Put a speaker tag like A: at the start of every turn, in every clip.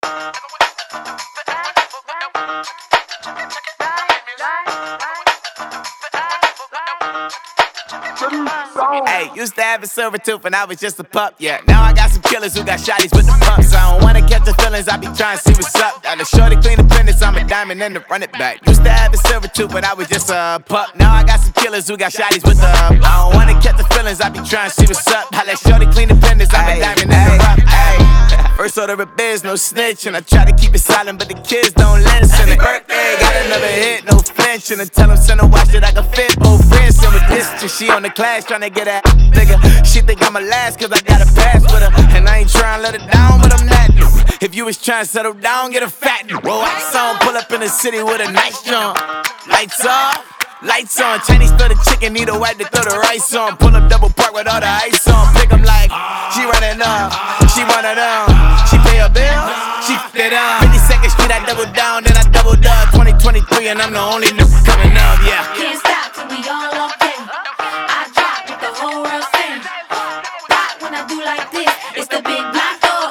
A: Hey, used to have a silver tooth when I was just a pup, yeah. Now I got some killers who got shotties with the pumps. I don't wanna catch the feelings, I be trying to see what's up. Got a shorty clean the business, I'm a diamond and to run it back. Used to have a silver tooth when I was just a pup. Now I got some killers who got shotties with the I don't wanna catch the feelings, I be trying to see what's up. I let shorty clean the business, I'm a diamond and to run it. First order of biz, no snitch, and I try to keep it silent, but the kids don't listen. Birthday, got another hit, no flinch, and I tell them send a watch that I can fit both friends. And with this, she on the class trying to get that bigger. She think I'm a last cause I got a pass with her, and I ain't trying to let her down, but I'm not. If you was trying to settle down, get a fat. Roll out song, pull up in the city with a nice jump. Lights off. Lights on, Chinese throw the chicken, need a wipe to throw the rice on. Pull up double park with all the ice on. Pick 'em like, she running up, she one of them. She pay her bill, she fit up. 52nd Street, I double down, then I doubled up. 2023, and I'm the only new coming up, yeah.
B: Can't stop till we all locked in. I drop with the whole world sing. Rock when I do like this, it's the big black door.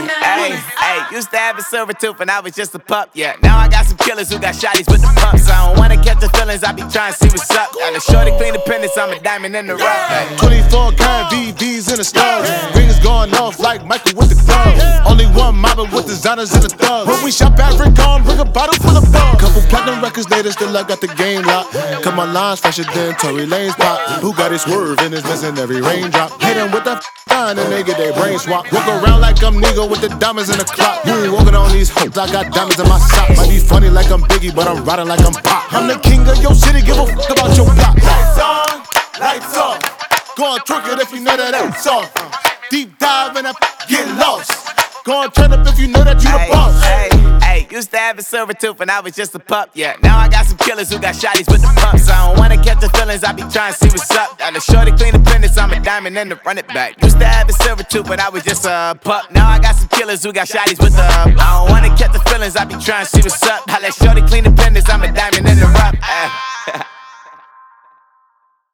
A: Hey, used to have a silver tooth when I was just a pup, yeah. Now I got some killers who got shotties with the pumps. I don't wanna catch the feelings, I be trying to see what's up. Got a shorty clean the pendants, I'm a diamond in the rough. Hey.
C: 24 karat VVs in the stars. Rings going off like Michael with the gloves. Only one mobbing with designers in the thugs. When we shop at Rick on, bring a bottle full of bug. Couple platinum records later, still I got the game locked. Cut my lines fresher than Tory Lane's pop. Who got his swerve and is missing every raindrop. Hit them with that line and they get their brain swap. Walk around like I'm Nigo with the diamonds in the clock. You ain't walking on these hoes, I got diamonds in my socks. Might be funny like I'm Biggie, but I'm riding like I'm Pop. I'm the king of your city, give a fuck about your block. Lights on, lights off. Go on, twerk it if you know that that's off. Deep dive and get lost. Go on, turn up if you know that you the boss.
A: Hey, used to have a silver tooth when I was just a pup, yeah. Now I got some killers who got shotties with the pumps. I don't wanna catch the feelings, I be trying to see what's up. Got a shorty clean the business, I'm a diamond and to run it back. Used to have a silver tooth when I was just a pup. Now I got some killers who got shotties with the I don't wanna catch the feelings, I be trying to see what's up. I let shorty clean the business, I'm a diamond in the rough.